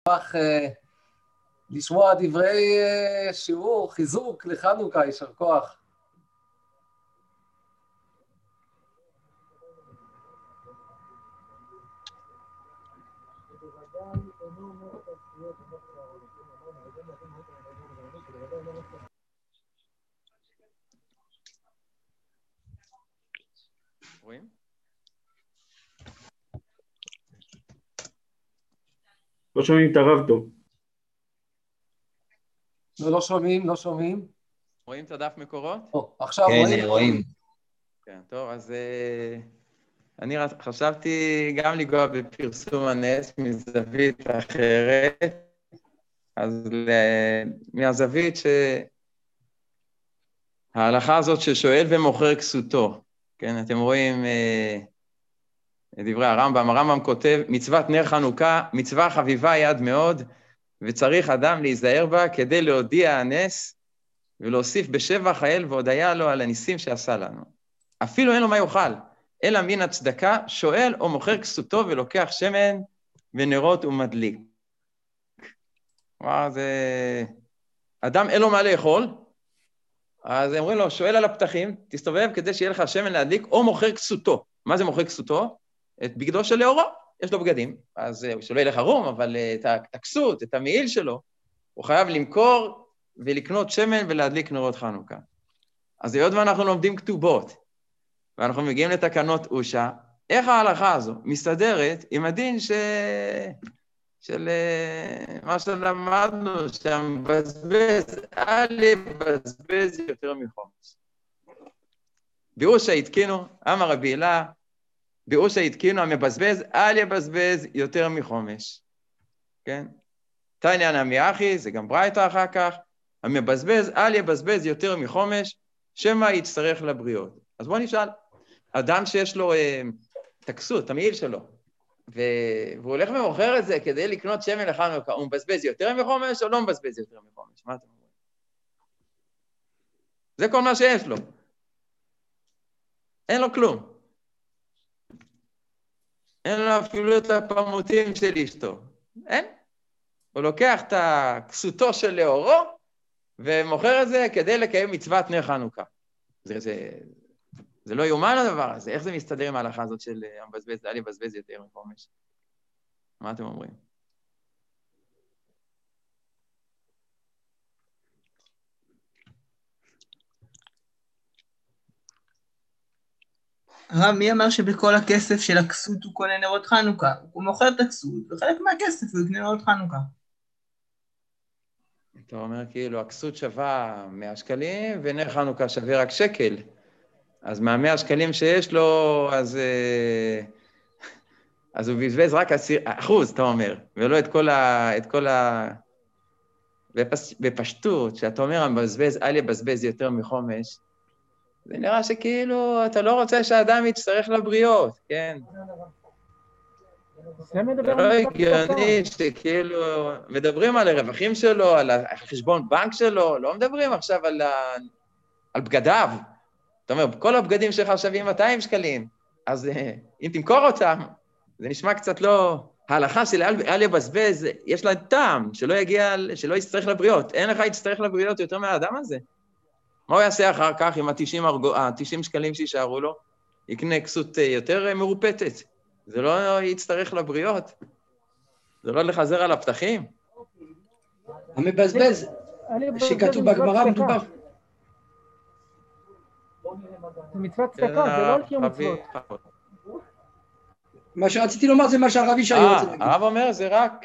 לשמוע דברי שיעור, חיזוק לחנוכה, יישר כוח. רואים? לא שומעים את הרב טוב. לא שומעים. רואים את הדף מקורות? עכשיו כן, רואים. כן, טוב, אז אני חשבתי גם לגוע בפרסום הנס מזווית אחרת, אז מהזווית ההלכה הזאת ששואל ומוכר כסותו, כן, אתם רואים דברי הרמב"ם כותב, מצוות נר חנוכה, מצווה חביבה יד מאוד, וצריך אדם להיזהר בה כדי להודיע הנס, ולהוסיף בשבח האל והודיה לו על הניסים שעשה לנו. אפילו אין לו מה יאכל, אלא מן הצדקה, שואל או מוכר כסותו ולוקח שמן ונרות ומדליק. כלומר, זה אדם אין לו מה לאכול, אז אומרים לו, שואל על הפתחים, תסתובב כדי שיהיה לך שמן להדליק, או מוכר כסותו. מה זה מוכר כסותו? את בגדו של לאורו, יש לו בגדים, אז שלא ילך ערום, אבל את הכסות, את המעיל שלו, הוא חייב למכור ולקנות שמן ולהדליק נרות חנוכה. אז היות ואנחנו לומדים כתובות, ואנחנו מגיעים לתקנות אושה, איך ההלכה הזו מסתדרת עם הדין של מה שלמדנו, שהמבזבז, אל יבזבז יותר מחומש. באושה התקינו, אמר רבי הילה, באושה התקינו, המבזבז, אל יבזבז יותר מחומש. כן? תניא נמי אחי, זה גם ברייתא אחר כך, המבזבז, אל יבזבז יותר מחומש, שמא יצטרך לבריות. אז בואו נשאל, אדם שיש לו תכסות, המעיל שלו, והוא הולך ומוכר את זה כדי לקנות שמן לחנוכה, הוא מבזבז יותר מחומש או לא מבזבז יותר מחומש? מה אתם אומרים? זה כל מה שיש לו. אין לו כלום. אין לו אפילו את הפרמוטים של אשתו. אין. הוא לוקח את הכסותו של לאורו, ומוכר את זה כדי לקיים מצוות נר חנוכה. זה לא יאומן הדבר הזה. איך זה מסתדר עם ההלכה הזאת של המבזבז, אל יבזבז יותר מחומש? מה אתם אומרים? הרב, מי אמר שבכל הכסף של הכסות הוא קונה נרות חנוכה? הוא מוכר את הכסות, וחלק מהכסף הוא יקנה נרות חנוכה. אתה אומר כאילו, הכסות שווה 100 שקלים, ונר חנוכה שווה רק שקל. אז מה100 שקלים שיש לו, אז הוא בזבז רק 10%, אתה אומר, ולא את כל בפשטות, שאתה אומר, המבזבז, אל יבזבז יותר מחומש, זה נראה שכאילו, אתה לא רוצה שהאדם יצטרך לבריות, כן? זה לא הגיוני שכאילו, מדברים על הרווחים שלו, על החשבון בנק שלו, לא מדברים עכשיו על בגדיו. אתה אומר, כל הבגדים שלך שווים 200 שקלים, אז אם תמכור אותם, זה נשמע קצת לא... ההלכה של אל יבזבז, יש לה טעם, שלא יצטרך לבריות. אין לך יצטרך לבריות יותר מהאדם הזה. מה הוא יעשה אחר כך עם ה-90 שקלים שישארו לו? יקנה כסות יותר מרופטת. זה לא יצטרך לבריות. זה לא לחזר על הפתחים. המבזבז, שכתוב בגמרא מדובר. זה מצוות צדקה, זה לא על קיום מצוות. מה שרציתי לומר זה מה שהרב ישעיהו רוצה להגיד. הרב אומר זה רק,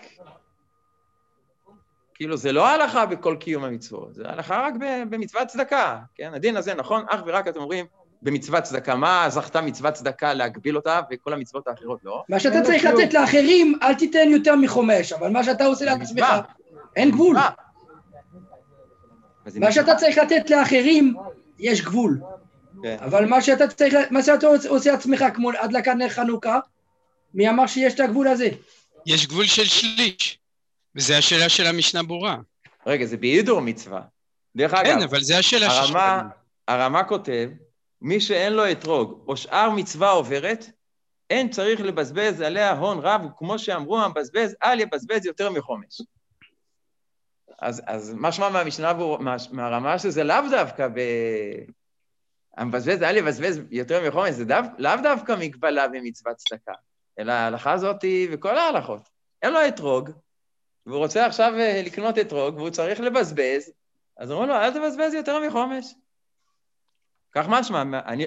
כאילו זה לא ההלכה בכל קיום המצוות, זה ההלכה רק במצוות צדקה, כן? הדין הזה נכון, אך ורק אתם אומרים במצוות צדקה, מה זכתה מצוות צדקה להגביל אותה וכל המצוות האחרות לא? מה שאתה צריך לתת לאחרים, אל תיתן יותר מחומש, אבל מה שאתה עושה לעצמך, אין גבול. מה שאתה צריך לתת לאחרים, יש גבול. אבל מה שאתה עושה לעצמך, כמו הדלקת נר חנוכה, מי אמר שיש את הגבול הזה? יש גבול של שליש, וזה השאלה של המשנה ברורה. רגע, זה בהידור מצווה. דרך אגב, כן, אבל זה השאלה הרמה כותב, מי שאין לו אתרוג, או שאר מצווה עוברת, אין צריך לבזבז עליה הון רב, וכמו שאמרו, המבזבז, אל יבזבז יותר מחומש. אז משמע מהמשנה מהרמה שזה לאו דווקא המבזבז, אל יבזבז יותר מחומש, זה לאו דווקא מגבלה במצוות צדקה, אלא ההלכה הזאת וכל ההלכות. אין לו אתרוג, והוא רוצה עכשיו לקנות אתרוג, והוא צריך לבזבז, אז אומרים לו, אל תבזבז יותר מחומש. כך משמע,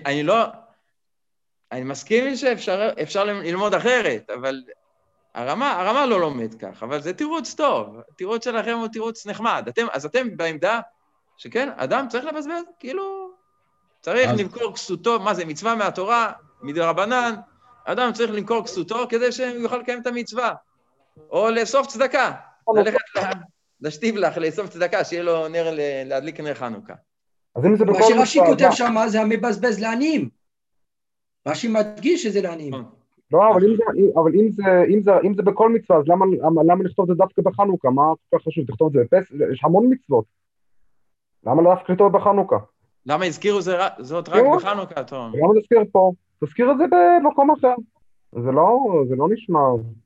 אני מסכים שאפשר ללמוד אחרת, אבל הרמה לא לומד כך, אבל זה תירוץ טוב, התירוץ שלכם הוא תירוץ נחמד. אז אתם בעמדה שכן, אדם צריך לבזבז, כאילו, צריך למכור כסותו, מה זה, מצווה מהתורה, מדרבנן, אדם צריך למכור כסותו כדי שהוא יוכל לקיים את המצווה, או לאסוף צדקה, ללכת לשטיבלח, לאסוף צדקה, שיהיה לו נר להדליק נר חנוכה. מה שרש"י כותב שם, זה המבזבז לעניים. רש"י מדגיש שזה לעניים. לא, אבל אם זה בכל מצווה, אז למה לכתוב את זה דווקא בחנוכה? מה כל כך חשוב? תכתוב את זה בפסח, יש המון מצוות. למה לא דווקא לכתוב בחנוכה? למה הזכירו זאת רק בחנוכה, תום? למה תזכיר פה? תזכיר את זה במקום אחר. זה לא נשמע.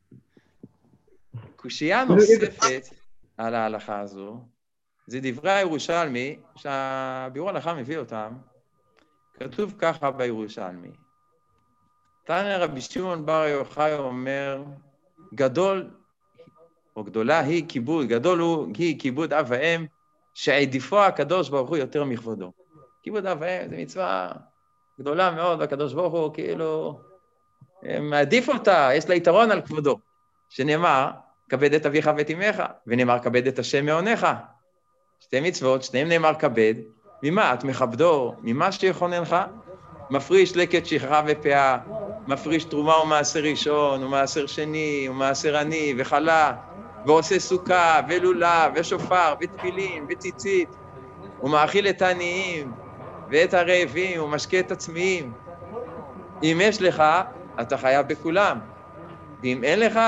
קושייה נוספת על ההלכה הזו, זה דברי הירושלמי, שהביאור ההלכה מביא אותם, כתוב ככה בירושלמי. תנא רבי שמעון בר יוחאי אומר, גדול או גדולה היא כיבוד, היא כיבוד אב ואם, שעדיפו הקדוש ברוך הוא יותר מכבודו. כיבוד אב ואם זה מצווה גדולה מאוד, והקדוש ברוך הוא כאילו מעדיף אותה, יש לה יתרון על כבודו, שנאמר, כבד את אביך ואת אמך, ונאמר כבד את השם מעונך. שתי מצוות, שניהם נאמר כבד, ממה את מכבדו? ממה שיכוננך? מפריש לקט שכחה ופאה, מפריש תרומה ומעשר ראשון, ומעשר שני, ומעשר עני, וחלה, ועושה סוכה, ולולה, ושופר, ותפילין, וציצית, ומאכיל את העניים, ואת הרעבים, ומשקה את הצמאים. אם יש לך, אתה חייב בכולם. ואם אין לך,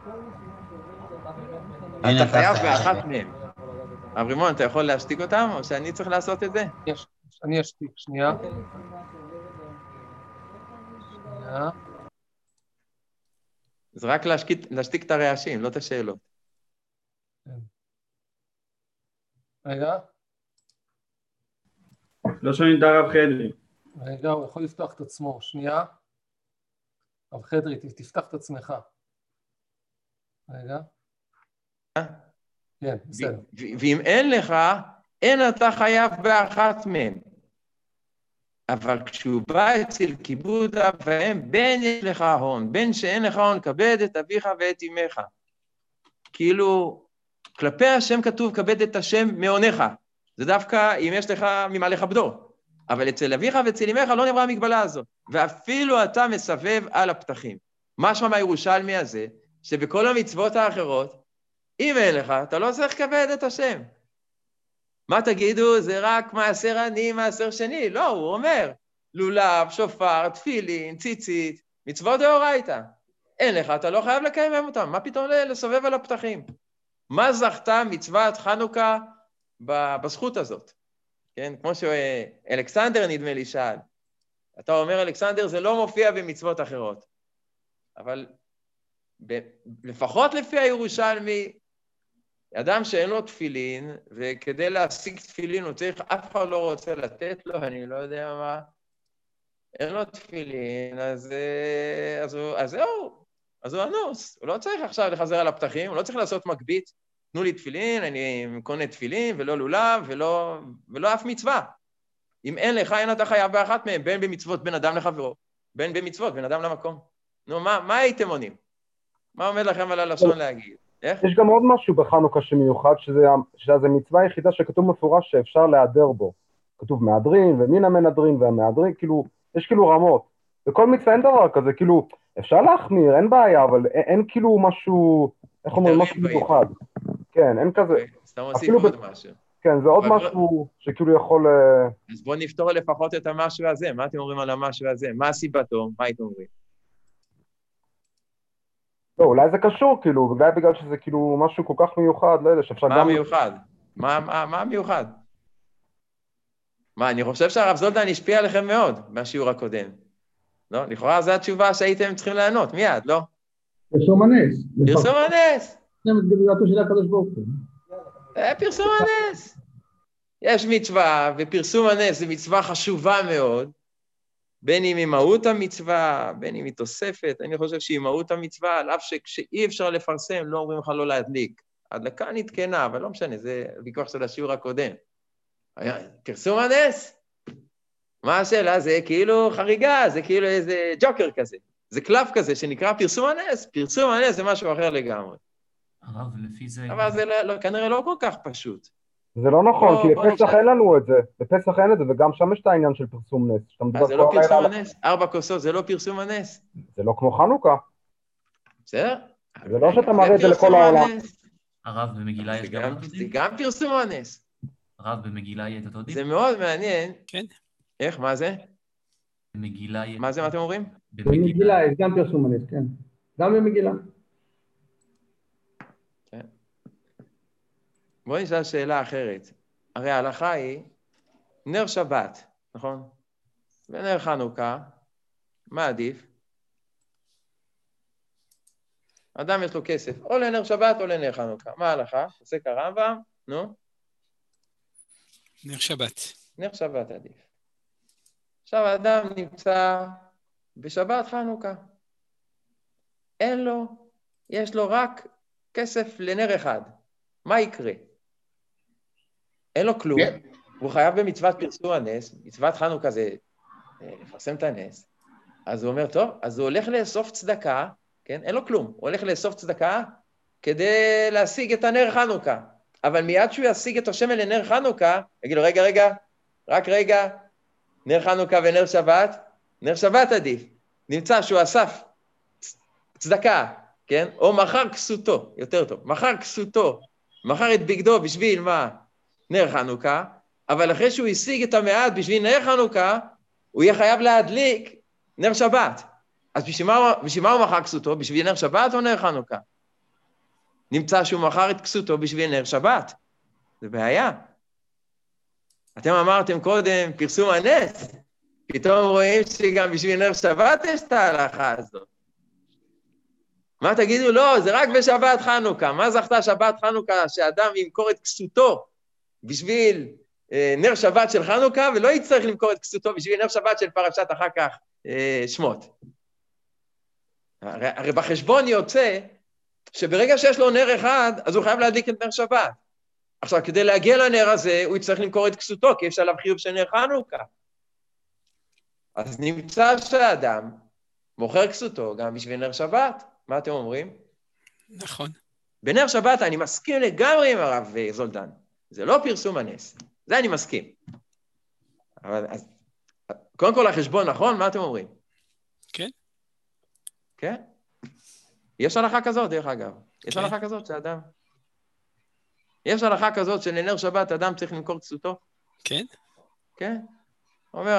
אתה חייב באחת מהם. אברימון, אתה יכול להשתיק אותם, או שאני צריך לעשות את זה? אני אשתיק, שנייה. זה רק להשתיק את הרעשים, לא את השאלות. רגע. לא שומעים את הרב חדרי. רגע, הוא יכול לפתוח את עצמו, שנייה. הרב חדרי, תפתח את עצמך. רגע. כן, בסדר. ואם אין לך, אין אתה חייב באחת מהם. אבל כשהוא בא אצל כיבוד אב ואם, בין יש לך הון, בין שאין לך הון, כבד את אביך ואת אמך. כאילו, כלפי השם כתוב, כבד את השם מעונך. זה דווקא אם יש לך ממה לכבדו. אבל אצל אביך ואצל אמך לא נברא המגבלה הזאת. ואפילו אתה מסבב על הפתחים. משמע מהירושלמי הזה, שבכל המצוות האחרות, אם אין לך, אתה לא צריך לכבד את השם. מה תגידו? זה רק מעשר עני, מעשר שני. לא, הוא אומר, לולב, שופר, תפילין, ציצית, מצוות דאורייתא. אין לך, אתה לא חייב לקיים אותם. מה פתאום לסובב על הפתחים? מה זכתה מצוות חנוכה בזכות הזאת? כן, כמו שאלכסנדר נדמה לי שאל. אתה אומר, אלכסנדר, זה לא מופיע במצוות אחרות. אבל לפחות לפי הירושלמי, אדם שאין לו תפילין, וכדי להשיג תפילין הוא צריך, אף אחד לא רוצה לתת לו, אני לא יודע מה, אין לו תפילין, אז זהו, אז הוא אנוס, הוא לא צריך עכשיו לחזר על הפתחים, הוא לא צריך לעשות מקבית, תנו לי תפילין, אני קונה תפילין, ולא לולב, ולא אף מצווה. אם אין לך, אין אתה חייב באחת מהם, בין במצוות בין אדם לחברו, בין במצוות בין אדם למקום. נו, מה הייתם עונים? מה עומד לכם על הלשון להגיד? איך? יש גם עוד משהו בחנוכה שמיוחד, שזה מצווה היחידה שכתוב מפורש שאפשר להיעדר בו. כתוב מהדרין ומן המנדרין והמהדרין, כאילו, יש כאילו רמות. בכל מצווה אין דבר כזה, כאילו, אפשר להחמיר, אין בעיה, אבל אין כאילו משהו, איך אומרים, משהו מיוחד. כן, אין כזה. אז אתה מוסיף עוד משהו. כן, זה עוד משהו שכאילו יכול... אז בואו נפתור לפחות את המשהו הזה. מה אתם אומרים על המשהו הזה? מה הסיבתו? מה הייתם אומרים? לא, אולי זה קשור, כאילו, בגלל שזה כאילו משהו כל כך מיוחד, לא יודע, שאפשר גם... מה מיוחד? מה מיוחד? מה, אני חושב שהרב זולדן השפיע עליכם מאוד מהשיעור הקודם. לא, לכאורה זו התשובה שהייתם צריכים לענות, מיד, לא? פרסום הנס. פרסום הנס. זה גדולתו של הקדוש ברוך הוא. פרסום הנס. יש מצווה, ופרסום הנס זה מצווה חשובה מאוד, בין אם היא מהות המצווה, בין אם היא תוספת, אני חושב שהיא מהות המצווה, על אף שכשאי אפשר לפרסם, לא אומרים לך לא להדליק. הדלקה נתקנה, אבל לא משנה, זה ויכוח של השיעור הקודם. פרסום הנס? מה השאלה? זה כאילו חריגה, זה כאילו איזה ג'וקר כזה. זה קלף כזה שנקרא פרסום הנס. פרסום הנס זה משהו אחר לגמרי. הרב, לפי זה... אבל זה כנראה לא כל כך פשוט. זה לא נכון, כי בפסח אין לנו את זה. בפסח אין את זה, וגם שם יש את העניין של פרסום נס. זה לא פרסום הנס? 4 כוסות, זה לא פרסום הנס? זה לא כמו חנוכה. בסדר? זה לא שאתה מראה את זה לכל העולם. הרב, במגילה יש גם אותו דין? זה גם פרסום הנס. הרב, במגילה יש אותו דין? זה מאוד מעניין. כן. איך, מה זה? במגילה יש... מה זה, מה אתם אומרים? במגילה יש גם פרסום הנס, כן. גם במגילה. כן. בואו נשאל שאלה אחרת. הרי ההלכה היא נר שבת, נכון? ונר חנוכה, מה עדיף? אדם יש לו כסף, או לנר שבת או לנר חנוכה. מה ההלכה? עושה כרמב"ם, נו? נר שבת. נר שבת עדיף. עכשיו האדם נמצא בשבת חנוכה. אין לו, יש לו רק כסף לנר אחד. מה יקרה? אין לו כלום. הוא חייב במצוות פרסום הנס, מצוות חנוכה זה לפרסם את הנס. אז הוא אומר, טוב, אז הוא הולך לאסוף צדקה, כן? אין לו כלום. הוא הולך לאסוף צדקה כדי להשיג את הנר חנוכה. אבל מיד שהוא ישיג את השמן לנר חנוכה, יגיד לו, רגע, נר חנוכה ונר שבת, נר שבת עדיף. נמצא שהוא אסף צדקה, כן? או מחר כסותו, יותר טוב, מחר כסותו, מחר את בגדו בשביל מה? נר חנוכה, אבל אחרי שהוא השיג את המעט בשביל נר חנוכה, הוא יהיה חייב להדליק נר שבת. אז בשביל מה הוא מחר כסותו? בשביל נר שבת או נר חנוכה? נמצא שהוא מחר את כסותו בשביל נר שבת. זה בעיה. אתם אמרתם קודם פרסום הנס, פתאום רואים שגם בשביל נר שבת יש את ההלכה הזאת. מה תגידו? לא, זה רק בשבת חנוכה. מה זכתה שבת חנוכה שאדם ימכור את כסותו בשביל נר שבת של חנוכה, ולא יצטרך למכור את כסותו בשביל נר שבת של פרשת אחר כך שמות. הרי בחשבון יוצא שברגע שיש לו נר אחד, אז הוא חייב להדליק את נר שבת. עכשיו, כדי להגיע לנר הזה, הוא יצטרך למכור את כסותו, כי יש עליו חיוב של נר חנוכה. אז נמצא שהאדם מוכר כסותו גם בשביל נר שבת. מה אתם אומרים? נכון. בנר שבת אני מסכים לגמרי עם הרב זולדן. זה לא פרסום הנס. זה אני מסכים. אבל אז, קודם כל החשבון נכון, מה אתם אומרים? כן. כן? יש הלכה כזאת, דרך אגב. יש הלכה כזאת שאדם... יש הלכה כזאת שלנר שבת אדם צריך למכור כסותו? כן. כן. אומר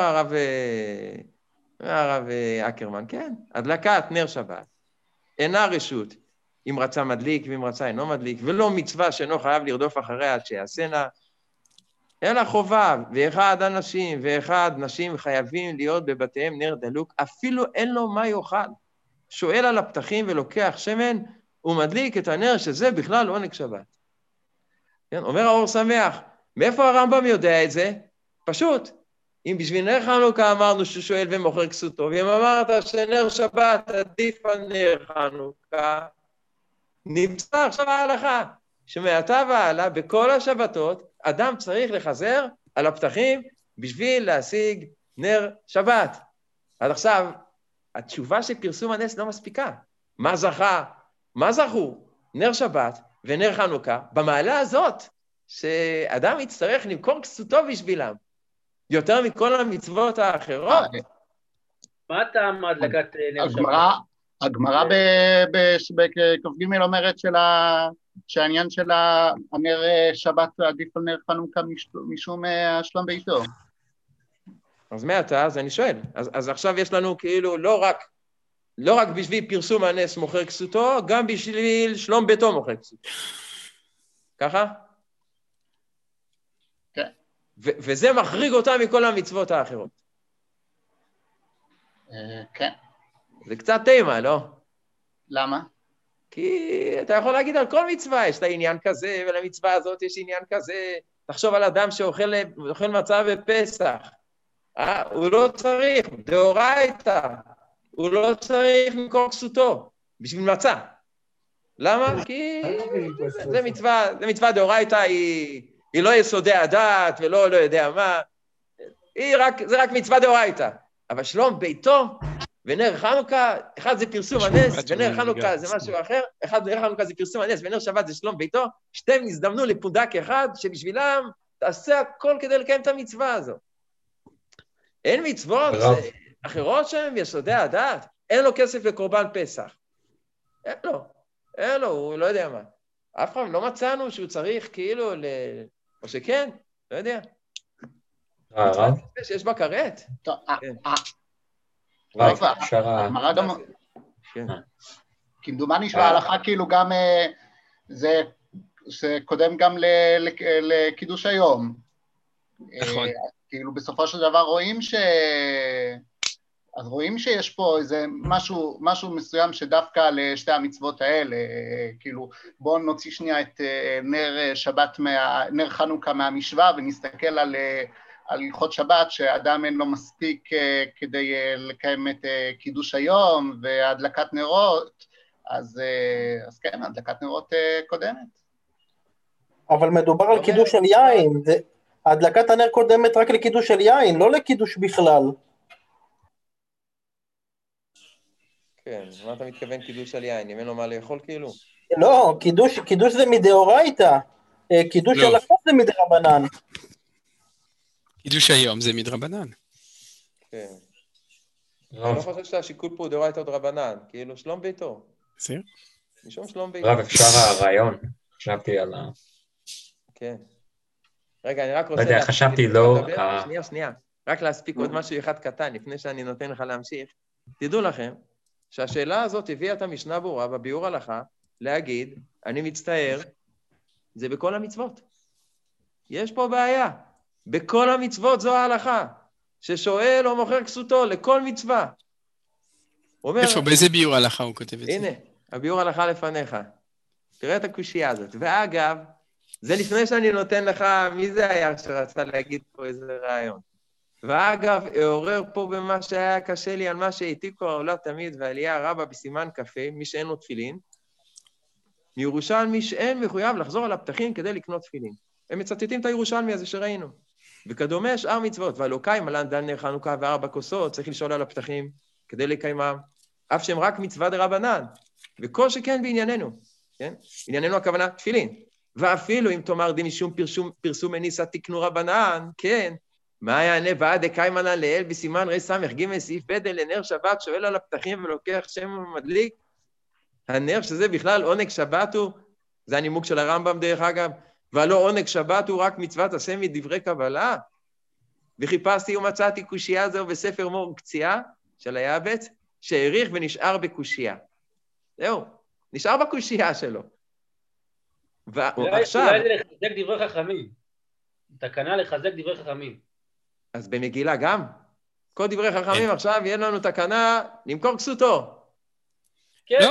הרב אקרמן, כן. הדלקת נר שבת אינה רשות, אם רצה מדליק ואם רצה אינו מדליק, ולא מצווה שאינו חייב לרדוף אחריה עד שיעשנה, אלא חובה, ואחד אנשים ואחד נשים חייבים להיות בבתיהם נר דלוק, אפילו אין לו מה יאכל. שואל על הפתחים ולוקח שמן, ומדליק את הנר שזה בכלל עונג שבת. כן? אומר האור שמח, מאיפה הרמב"ם יודע את זה? פשוט, אם בשביל נר חנוכה אמרנו שהוא שואל ומוכר כסותו, ואם אמרת שנר שבת עדיף על נר חנוכה, נמצא עכשיו ההלכה, שמעתה והלאה בכל השבתות, אדם צריך לחזר על הפתחים בשביל להשיג נר שבת. עד עכשיו, התשובה של פרסום הנס לא מספיקה. מה זכה? מה זכו? נר שבת ונר חנוכה, במעלה הזאת, שאדם יצטרך למכור כסותו בשבילם, יותר מכל המצוות האחרות. מה טעם הדלקת נר שבת? הגמרא בכ"ג אומרת שהעניין של הנר שבת עדיף על נר חנוכה משום השלום ביתו. אז מעתה, אז אני שואל, אז עכשיו יש לנו כאילו לא רק בשביל פרסום הנס מוכר כסותו, גם בשביל שלום ביתו מוכר כסותו. ככה? כן. וזה מחריג אותה מכל המצוות האחרות. כן. זה קצת תימה, לא? למה? כי אתה יכול להגיד על כל מצווה, יש לה עניין כזה, ולמצווה הזאת יש עניין כזה. תחשוב על אדם שאוכל מצה בפסח. הוא לא צריך, דאורייתא. הוא לא צריך למכור כסותו, בשביל מצה. למה? כי זה מצווה דאורייתא, היא לא יסודי הדת ולא יודע מה. זה רק מצווה דאורייתא. אבל שלום ביתו ונר חנוכה, אחד זה פרסום הנס, ונר חנוכה זה משהו אחר, נר חנוכה זה פרסום הנס, ונר שבת זה שלום ביתו, שתיהם הזדמנו לפונדק אחד, שבשבילם תעשה הכל כדי לקיים את המצווה הזו. אין מצוות אחרות שהן יסודי הדת, אין לו כסף לקורבן פסח. אין לו, הוא לא יודע מה. אף פעם לא מצאנו שהוא צריך כאילו או שכן, לא יודע. הרב? שיש בה כרת. טוב, הגמרא גם... כמדומני שההלכה כאילו גם... זה קודם גם לקידוש היום. נכון. כאילו בסופו של דבר רואים שיש פה איזה משהו מסוים שדווקא לשתי המצוות האלה, כאילו בואו נוציא שנייה את נר חנוכה מהמשוואה ונסתכל על הלכות שבת שאדם אין לו מספיק כדי לקיים את קידוש היום והדלקת נרות, אז כן, הדלקת נרות קודמת. אבל מדובר על קידוש של יין, הדלקת הנר קודמת רק לקידוש של יין, לא לקידוש בכלל. כן, מה אתה מתכוון קידוש על יין? אם אין לו מה לאכול כאילו? לא, קידוש זה מדאורייתא, קידוש של הכוס זה מדרבנן. קידוש היום זה מדרבנן. כן. אני לא חושב שהשיקול פה הוא דאורייתא או דרבנן, כאילו שלום ביתו. בסדר? משום שלום ביתו. רב, אפשר הרעיון, חשבתי על ה... כן. רגע, אני רק רוצה... לא יודע, חשבתי לא... שנייה. רק להספיק עוד משהו אחד קטן, לפני שאני נותן לך להמשיך. תדעו לכם שהשאלה הזאת הביאה את המשנה ברורה בביאור הלכה להגיד, אני מצטער, זה בכל המצוות. יש פה בעיה. בכל המצוות זו ההלכה, ששואל או מוכר כסותו לכל מצווה. איפה, באיזה ביאור הלכה הוא כותב את זה? הנה, הביאור הלכה לפניך. תראה את הקושייה הזאת. ואגב, זה לפני שאני נותן לך, מי זה היה שרצה להגיד פה איזה רעיון? ואגב, העורר פה במה שהיה קשה לי, על מה שהעתיקו העולה תמיד, ועלייה רבה בסימן קפה, מי שאין לו תפילין, מירושלמי שאין מחויב לחזור על הפתחים כדי לקנות תפילין. הם מצטטים את הירושלמי הזה שראינו. וכדומה שאר מצוות, והלוקיים עלן דל נר חנוכה וארבע כוסות, צריך לשאול על הפתחים כדי לקיימם, אף שהם רק מצווה דרבנן, וכל שכן בענייננו, כן? ענייננו הכוונה תפילין. ואפילו אם תאמר די משום פרסום מניסה תקנו רבנן, כן, מה יענה ועד דקיימנן לאל בסימן ר' סמך ג' סעיף ב' לנר שבת שואל על הפתחים ולוקח שם ומדליק, הנר שזה בכלל עונג שבת הוא, זה הנימוק של הרמב"ם דרך אגב, והלא עונג שבת הוא רק מצוות עשה מדברי קבלה, וחיפשתי ומצאתי קושייה זו בספר מור קציעה של היעבץ, שהעריך ונשאר בקושייה. זהו, נשאר בקושייה שלו. ועכשיו... אולי זה לחזק דברי חכמים. תקנה לחזק דברי חכמים. אז במגילה גם? כל דברי חכמים עכשיו יהיה לנו תקנה למכור כסותו. כן,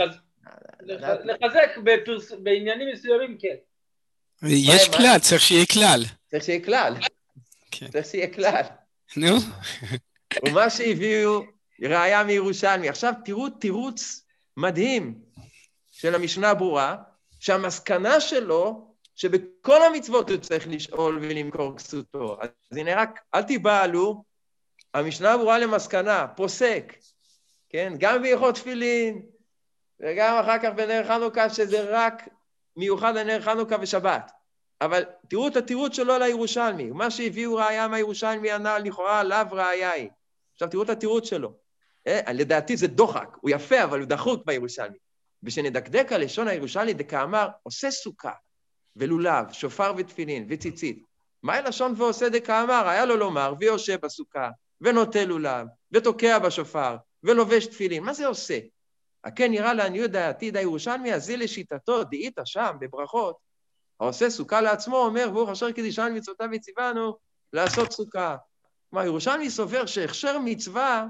לחזק בעניינים מסוימים, כן. יש כלל, צריך שיהיה כלל. צריך שיהיה כלל. צריך שיהיה כלל. נו. ומה שהביאו ראיה מירושלמי. עכשיו תראו תירוץ מדהים של המשנה ברורה, שהמסקנה שלו, שבכל המצוות הוא צריך לשאול ולמכור כסותו. אז הנה רק, אל תיבהלו, המשנה ברורה למסקנה, פוסק, כן? גם בהלכות תפילין, וגם אחר כך בנר חנוכה, שזה רק מיוחד לנר חנוכה ושבת. אבל תראו את התירוץ שלו על הירושלמי, מה שהביאו ראיה מהירושלמי ענה לכאורה עליו ראיה היא. עכשיו תראו את התירוץ שלו. לדעתי זה דוחק, הוא יפה אבל הוא דחוק בירושלמי. ושנדקדק על לשון הירושלמי דקאמר, עושה סוכה ולולב, שופר ותפילין וציצית. מה לשון ועושה דקאמר? היה לו לומר ויושב בסוכה ונוטה לולב ותוקע בשופר ולובש תפילין. מה זה עושה? הכן נראה לעניות דעתי הירושלמי הזה לשיטתו דאית שם בברכות. העושה סוכה לעצמו אומר ברוך אשר קידישן מצוותיו וציוונו לעשות סוכה. כלומר ירושלמי סובר שהכשר מצווה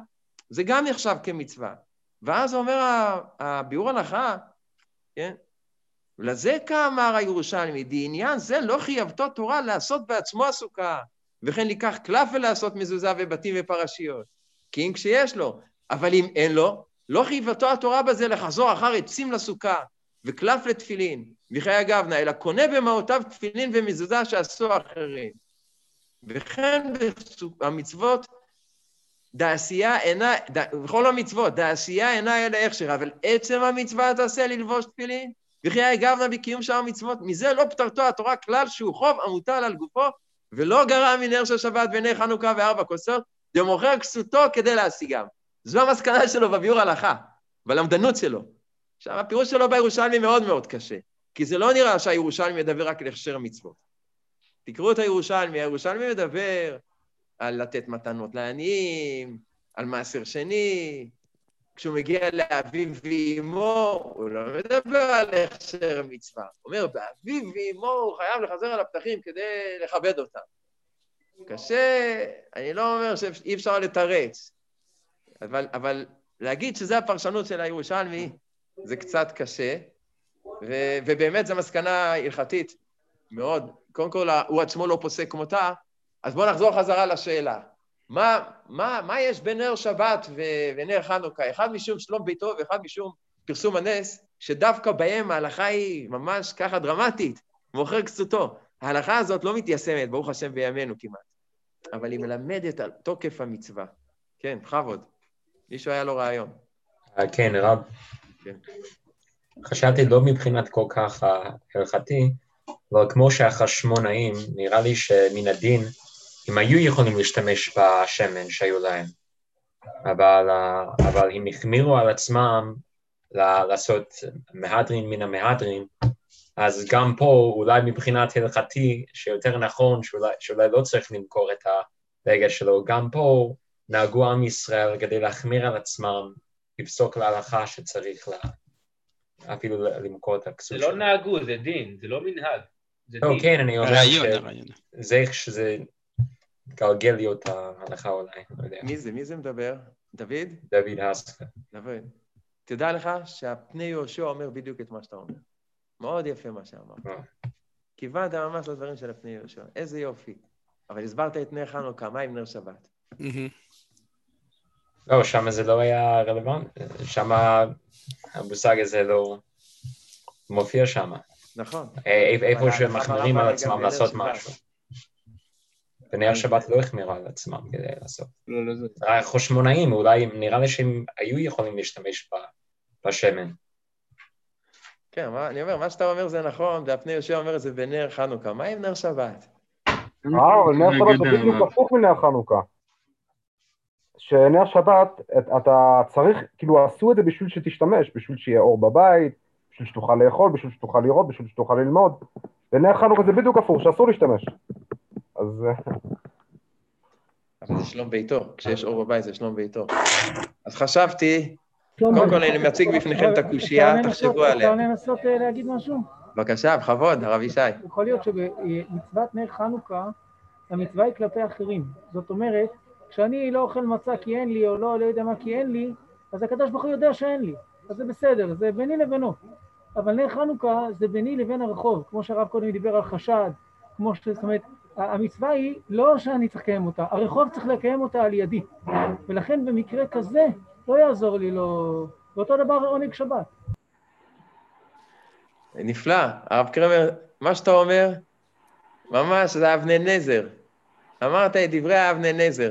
זה גם נחשב כמצווה. ואז אומר הביאור הלכה, כן? ולזה כאמר הירושלמי, דעניין זה לא חייבתו תורה לעשות בעצמו הסוכה, וכן לקח קלף ולעשות מזוזה ובתים ופרשיות. כי אם כשיש לו, אבל אם אין לו, לא חייבתו התורה בזה לחזור אחר עצים לסוכה, וקלף לתפילין, וחיי הגבנה, אלא קונה במהותיו תפילין ומזוזה שעשו אחרים. וכן המצוות, דעשייה אינה, בכל המצוות, דעשייה אינה אלא הכשר, אבל עצם המצווה תעשה ללבוש תפילין, וחיי גבנה בקיום שאר המצוות, מזה לא פטרתו התורה כלל שהוא חוב המוטל על גופו, ולא גרע מנר של שבת ונר חנוכה וארבע כוסות, דמוכר כסותו כדי להשיגם. זו המסקנה שלו בביאור הלכה, בלמדנות שלו. עכשיו, הפירוש שלו בירושלמי מאוד מאוד קשה, כי זה לא נראה שהירושלמי מדבר רק על הכשר מצוות. תקראו את הירושלמי, הירושלמי מדבר על לתת מתנות לעניים, על מעשר שני, כשהוא מגיע לאביו ואימו, הוא לא מדבר על הכשר מצווה. הוא אומר, באביו ואימו הוא חייב לחזר על הפתחים כדי לכבד אותם. קשה, אני לא אומר שאי אפשר לתרץ, אבל להגיד שזה הפרשנות של הירושלמי, זה קצת קשה, ובאמת זו מסקנה הלכתית מאוד. קודם כל, הוא עצמו לא פוסק כמותה, אז בואו נחזור חזרה לשאלה. מה יש בין נר שבת ונר חנוכה? אחד משום שלום ביתו ואחד משום פרסום הנס, שדווקא בהם ההלכה היא ממש ככה דרמטית, מוכר כסותו. ההלכה הזאת לא מתיישמת, ברוך השם בימינו כמעט, אבל היא מלמדת על תוקף המצווה. כן, בכבוד. מישהו היה לו רעיון. כן, רב. כן. חשבתי לא מבחינת כל כך הלכתי, אבל כמו שהחשמונאים, נראה לי שמן הדין, הם היו יכולים להשתמש בשמן שהיו להם, אבל הם החמירו על עצמם לעשות מהדרין מן המהדרין, אז גם פה אולי מבחינת הלכתי, שיותר נכון, שאולי לא צריך למכור את הרגע שלו, גם פה נהגו עם ישראל כדי להחמיר על עצמם, לפסוק להלכה שצריך אפילו למכור את הכסות. זה לא נהגו, זה דין, זה לא מנהג. לא, כן, אני אומר שזה שזה גלגל להיות ההלכה אולי, לא יודע. מי זה מדבר? דוד? דוד הסקה. דוד. תדע לך שהפני יהושע אומר בדיוק את מה שאתה אומר. מאוד יפה מה שאמרת. כיוונת ממש לדברים של הפני יהושע. איזה יופי. אבל הסברת את נר חנוכה, מה עם נר שבת? לא, שם זה לא היה רלוונט. שם המושג הזה לא מופיע שם. נכון. איפה שמחמירים על עצמם לעשות משהו. בנר שבת לא החמירו על עצמם כדי לעשות. החשמונאים, אולי נראה לי שהם היו יכולים להשתמש בשמן. כן, אני אומר, מה שאתה אומר זה נכון, והפני יהושע אומר את זה בנר חנוכה. מה עם נר שבת? אבל נר שבת זה בדיוק הפוך מנר חנוכה. שנר שבת, אתה צריך, כאילו עשו את זה בשביל שתשתמש, בשביל שיהיה אור בבית, בשביל שתוכל לאכול, בשביל שתוכל לראות, בשביל שתוכל ללמוד. ונר חנוכה זה בדיוק הפוך, שאסור להשתמש. אז... אבל זה שלום ביתו, כשיש אור בבית זה שלום ביתו. אז חשבתי, קודם כל אני מציג בפניכם את הקושייה, תחשבו עליה. אפשר לנסות להגיד משהו? בבקשה, בכבוד, הרב ישי. יכול להיות שבמצוות נר חנוכה, המצווה היא כלפי אחרים. זאת אומרת, כשאני לא אוכל מצה כי אין לי, או לא יודע מה כי אין לי, אז הקדוש ברוך הוא יודע שאין לי. אז זה בסדר, זה ביני לבינו. אבל נר חנוכה זה ביני לבין הרחוב, כמו שהרב קודם דיבר על חשד, כמו זאת אומרת, המצווה היא לא שאני צריך לקיים אותה, הרחוב צריך לקיים אותה על ידי. ולכן במקרה כזה לא יעזור לי לו, ואותו דבר עונג שבת. נפלא, הרב קרמר, מה שאתה אומר, ממש זה אבני נזר. אמרת את דברי אבני נזר.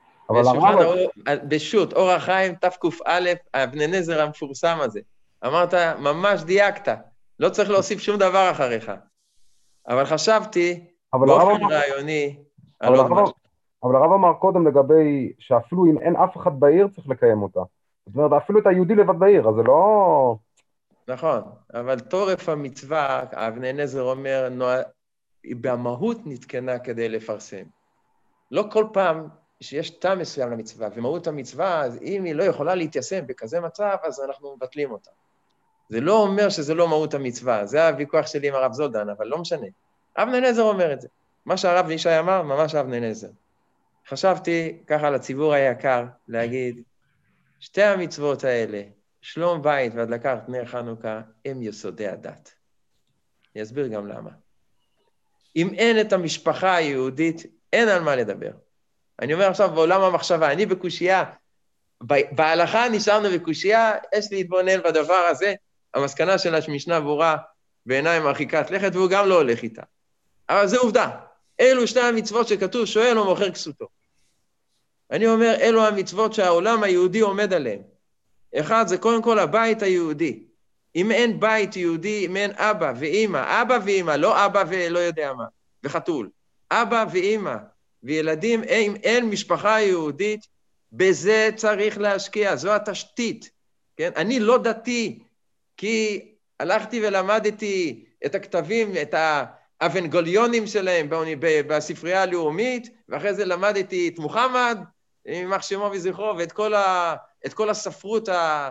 בשו"ת, אור החיים, תק"א, אבני נזר המפורסם הזה. אמרת, ממש דייקת, לא צריך להוסיף שום דבר אחריך. אבל חשבתי, באופן רעיוני, אבל הרב אמר קודם לגבי שאפילו אם אין אף אחד בעיר צריך לקיים אותה. זאת אומרת, אפילו את היהודי לבד בעיר, אז זה לא... נכון, אבל תורף המצווה, אבני נזר אומר, היא במהות נתקנה כדי לפרסם. לא כל פעם שיש טעם מסוים למצווה, ומהות המצווה, אז אם היא לא יכולה להתיישם בכזה מצב, אז אנחנו מבטלים אותה. זה לא אומר שזה לא מהות המצווה, זה הוויכוח שלי עם הרב זולדן, אבל לא משנה. אבני נזר אומר את זה. מה שהרב ישי אמר, ממש אבני נזר. חשבתי ככה לציבור היקר להגיד, שתי המצוות האלה, שלום בית והדלקת נר חנוכה, הם יסודי הדת. אני אסביר גם למה. אם אין את המשפחה היהודית, אין על מה לדבר. אני אומר עכשיו בעולם המחשבה, אני בקושייה, בהלכה נשארנו בקושייה, יש להתבונן בדבר הזה, המסקנה של המשנה ברורה, בעיניי מרחיקת לכת, והוא גם לא הולך איתה. אבל זה עובדה. אלו שתי המצוות שכתוב, שואל או מוכר כסותו. אני אומר, אלו המצוות שהעולם היהודי עומד עליהן. אחד, זה קודם כל הבית היהודי. אם אין בית יהודי, אם אין אבא ואמא, אבא ואמא, לא אבא ולא יודע מה, וחתול. אבא ואמא וילדים, אם אין משפחה יהודית, בזה צריך להשקיע, זו התשתית. כן? אני לא דתי, כי הלכתי ולמדתי את הכתבים, את האבנגוליונים שלהם בספרייה הלאומית, ואחרי זה למדתי את מוחמד, יימח שמו וזכרו, ואת כל הספרות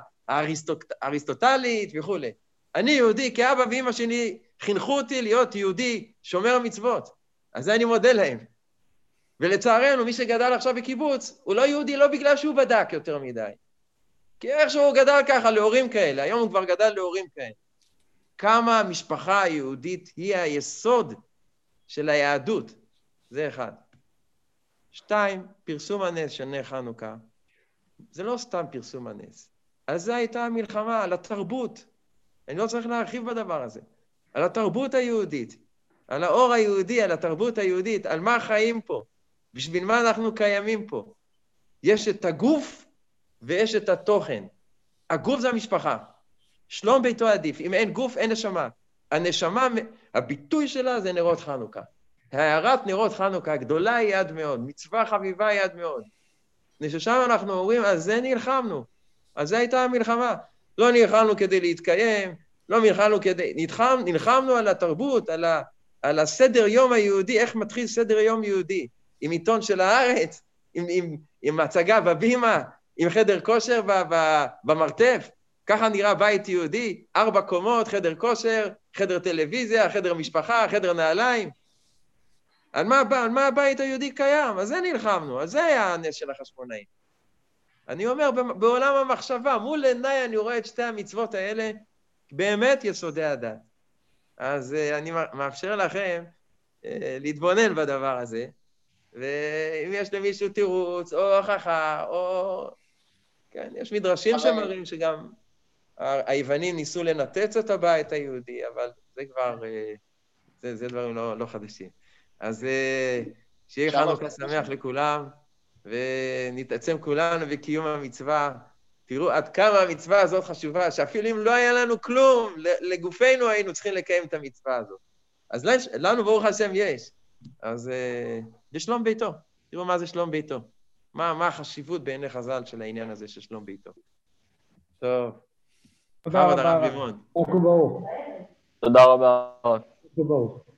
האריסטוטלית וכו'. אני יהודי, כי אבא ואמא שלי חינכו אותי להיות יהודי שומר המצוות. אז זה אני מודה להם. ולצערנו, מי שגדל עכשיו בקיבוץ, הוא לא יהודי לא בגלל שהוא בדק יותר מדי. כי איכשהו הוא גדל ככה להורים כאלה, היום הוא כבר גדל להורים כאלה. כמה המשפחה היהודית היא היסוד של היהדות. זה אחד. 2, פרסום הנס של נר חנוכה. זה לא סתם פרסום הנס. על זה הייתה המלחמה, על התרבות. אני לא צריך להרחיב בדבר הזה. על התרבות היהודית, על האור היהודי, על התרבות היהודית, על מה חיים פה, בשביל מה אנחנו קיימים פה. יש את הגוף ויש את התוכן. הגוף זה המשפחה. שלום ביתו עדיף. אם אין גוף, אין נשמה. הנשמה, הביטוי שלה זה נרות חנוכה. הערת נרות חנוכה גדולה היא יד מאוד, מצווה חביבה היא יד מאוד. ששם אנחנו אומרים, על זה נלחמנו. על זה הייתה המלחמה. לא נלחמנו כדי להתקיים, לא נלחמנו כדי... נלחמנו על התרבות, על הסדר יום היהודי, איך מתחיל סדר יום יהודי. עם עיתון של הארץ, עם הצגה בבימה, עם חדר כושר במרתף. ככה נראה בית יהודי, 4 קומות, חדר כושר, חדר טלוויזיה, חדר משפחה, חדר נעליים. על מה הבית היהודי קיים? אז זה נלחמנו, אז זה היה הנס של החשמונאים. אני אומר, בעולם המחשבה, מול עיניי אני רואה את שתי המצוות האלה, באמת יסודי הדת. אז אני מאפשר לכם להתבונן בדבר הזה, ואם יש למישהו תירוץ, או הוכחה, או... כן, יש מדרשים שמראים שגם היוונים ניסו לנתץ את הבית היהודי, אבל זה כבר, זה דברים לא חדשים. אז שיהיה חנוכה שמח לכולם, ונתעצם כולנו בקיום המצווה. תראו עד כמה המצווה הזאת חשובה, שאפילו אם לא היה לנו כלום, לגופנו היינו צריכים לקיים את המצווה הזאת. אז לנו ברוך השם יש. אז בשלום ביתו. תראו מה זה שלום ביתו. מה החשיבות בעיני חז"ל של העניין הזה של שלום ביתו. טוב. תודה רבה. ברוך וברוך. תודה רבה. ברוך וברוך.